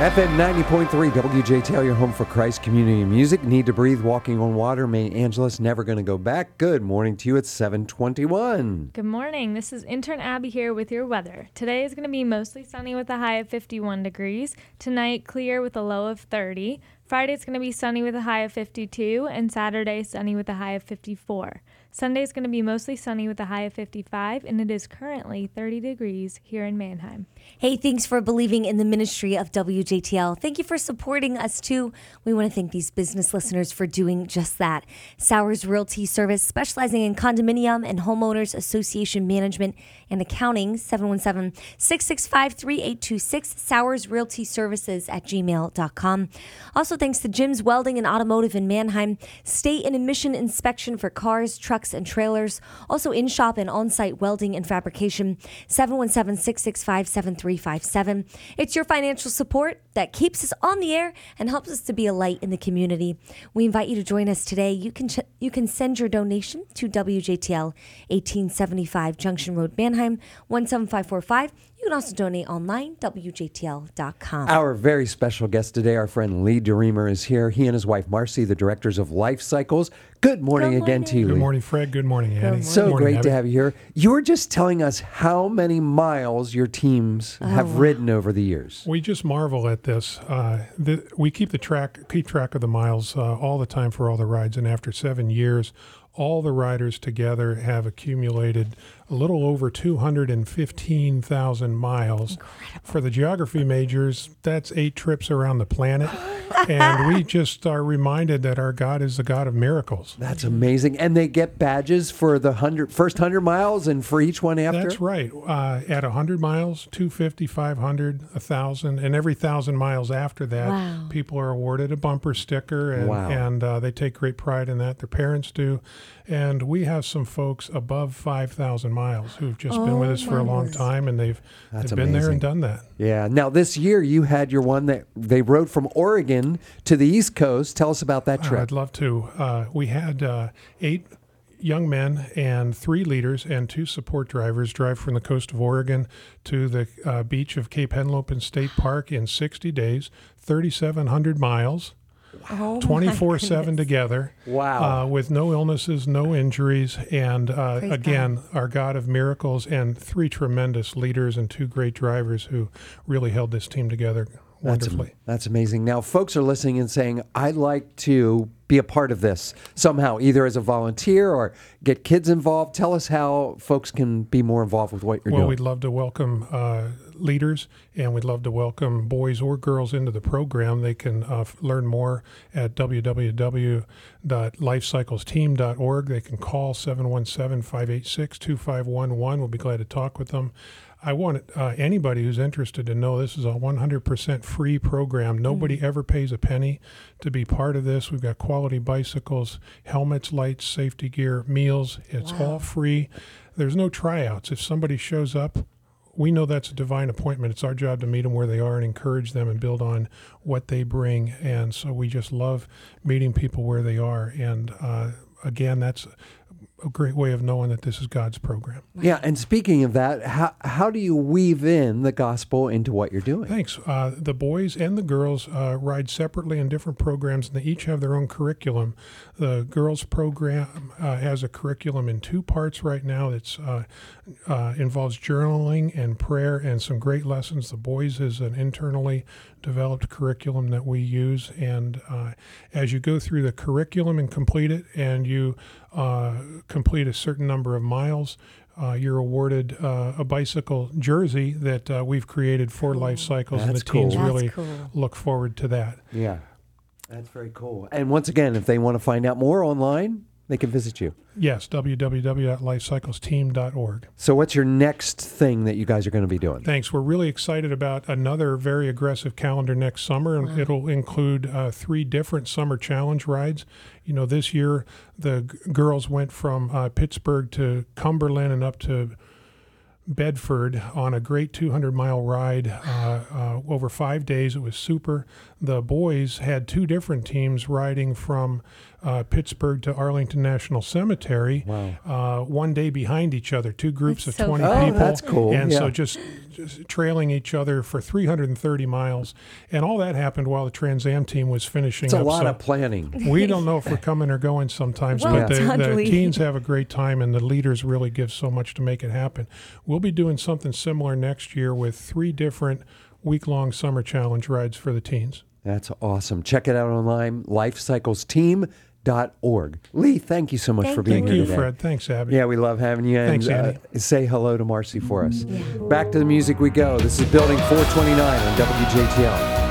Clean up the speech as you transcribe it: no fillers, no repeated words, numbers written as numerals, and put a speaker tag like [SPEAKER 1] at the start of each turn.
[SPEAKER 1] FM 90.3 WJTL, your home for Christ Community Music. Need to Breathe, Walking on Water. May Angeles, Never Gonna Go Back. Good morning to you. It's 7:21.
[SPEAKER 2] Good morning. This is intern Abby here with your weather. Today is going to be mostly sunny with a high of 51 degrees. Tonight, clear with a low of 30. Friday, it's going to be sunny with a high of 52. And Saturday, sunny with a high of 54. Sunday is going to be mostly sunny with a high of 55, and it is currently 30 degrees here in Mannheim.
[SPEAKER 3] Hey, thanks for believing in the ministry of WJTL. Thank you for supporting us, too. We want to thank these business listeners for doing just that. Sowers Realty Service, specializing in condominium and homeowners association management and accounting, 717-665-3826, Sowers Realty Services at gmail.com. Also, thanks to Jim's Welding and Automotive in Mannheim, state and emission inspection for cars, trucks, and trailers. Also in-shop and on-site welding and fabrication, 717-665-7357. It's your financial support that keeps us on the air and helps us to be a light in the community. We invite you to join us today. You can send your donation to WJTL, 1875 Junction Road, Mannheim, 17545. You can also donate online, WJTL.com.
[SPEAKER 1] Our very special guest today, our friend Lee DeReamer, is here. He and his wife, Marcy, the directors of Life Cycles. Good morning again to you, Lee.
[SPEAKER 4] Good morning, Fred. Good morning, Annie.
[SPEAKER 1] So great to have you here. You were just telling us how many miles your teams have ridden over the years.
[SPEAKER 4] We just marvel at this. We keep track of the miles all the time for all the rides, and after 7 years, all the riders together have accumulated a little over 215,000 miles. Incredible. For the geography majors, that's 8 trips around the planet. And we just are reminded that our God is the God of miracles.
[SPEAKER 1] That's amazing. And they get badges for the first 100 miles and for each one after?
[SPEAKER 4] That's right. At 100 miles, 250, 500, 1,000, and every 1,000 miles after that, people are awarded a bumper sticker, and they take great pride in that. Their parents do. And we have some folks above 5,000 miles who've just been with us for a long time, and they've been there and done that.
[SPEAKER 1] Yeah. Now, this year you had your one that they rode from Oregon to the East Coast. Tell us about that trip.
[SPEAKER 4] I'd love to. We had 8 young men and 3 leaders and 2 support drivers drive from the coast of Oregon to the beach of Cape Henlopen State Park in 60 days, 3,700 miles. 24/7 together.
[SPEAKER 1] Wow.
[SPEAKER 4] With no illnesses, no injuries, and again, our God of miracles, and 3 tremendous leaders and 2 great drivers who really held this team together wonderfully.
[SPEAKER 1] That's amazing. Now, folks are listening and saying, I'd like to be a part of this somehow, either as a volunteer or get kids involved. Tell us how folks can be more involved with what you're doing.
[SPEAKER 4] Well, we'd love to welcome leaders, and we'd love to welcome boys or girls into the program. They can learn more at www.lifecyclesteam.org. They can call 717-586-2511. We'll be glad to talk with them. I want anybody who's interested to know this is a 100% free program. Nobody ever pays a penny to be part of this. We've got quality bicycles, helmets, lights, safety gear, meals. It's all free. There's no tryouts. If somebody shows up, we know that's a divine appointment. It's our job to meet them where they are and encourage them and build on what they bring. And so we just love meeting people where they are. And again, that's a great way of knowing that this is God's program.
[SPEAKER 1] Yeah, and speaking of that, how do you weave in the gospel into what you're doing?
[SPEAKER 4] Thanks. The boys and the girls ride separately in different programs, and they each have their own curriculum. The girls program has a curriculum in 2 parts right now that involves journaling and prayer and some great lessons. The boys is an internally developed curriculum that we use, and as you go through the curriculum and complete it, and you complete a certain number of miles, you're awarded a bicycle jersey that we've created for Life Cycles, and the teams really look forward to that.
[SPEAKER 1] Yeah, that's very cool. And once again, if they want to find out more online, they can visit you.
[SPEAKER 4] Yes, www.lifecyclesteam.org.
[SPEAKER 1] So what's your next thing that you guys are going to be doing?
[SPEAKER 4] Thanks. We're really excited about another very aggressive calendar next summer, and it'll include 3 different summer challenge rides. You know, this year the girls went from Pittsburgh to Cumberland and up to Bedford on a great 200-mile ride over 5 days. It was super. The boys had 2 different teams riding from Pittsburgh to Arlington National Cemetery.
[SPEAKER 1] Wow.
[SPEAKER 4] One day behind each other, two groups
[SPEAKER 3] That's
[SPEAKER 4] of
[SPEAKER 3] so
[SPEAKER 4] 20
[SPEAKER 3] fun.
[SPEAKER 4] people.
[SPEAKER 1] Oh, that's cool.
[SPEAKER 4] And so
[SPEAKER 1] Yeah.
[SPEAKER 4] just trailing each other for 330 miles. And all that happened while the Trans Am team was finishing
[SPEAKER 1] It's a
[SPEAKER 4] up.
[SPEAKER 1] lot
[SPEAKER 4] so
[SPEAKER 1] of planning.
[SPEAKER 4] we don't know if we're coming or going sometimes,
[SPEAKER 3] Well
[SPEAKER 4] but
[SPEAKER 3] done,
[SPEAKER 4] the
[SPEAKER 3] Lee.
[SPEAKER 4] teens have a great time, and the leaders really give so much to make it happen. We'll be doing something similar next year with 3 different week-long summer challenge rides for the teens.
[SPEAKER 1] That's awesome. Check it out online, lifecyclesteam.org. Lee, thank you so much
[SPEAKER 3] Thank
[SPEAKER 1] for being
[SPEAKER 4] Thank
[SPEAKER 1] here
[SPEAKER 4] you,
[SPEAKER 1] today.
[SPEAKER 4] Fred. Thanks, Abby.
[SPEAKER 1] Yeah, we love having you. And
[SPEAKER 4] Thanks, Andy.
[SPEAKER 1] say hello to Marcy for us. Back to the music we go. This is Building 429 on WJTL.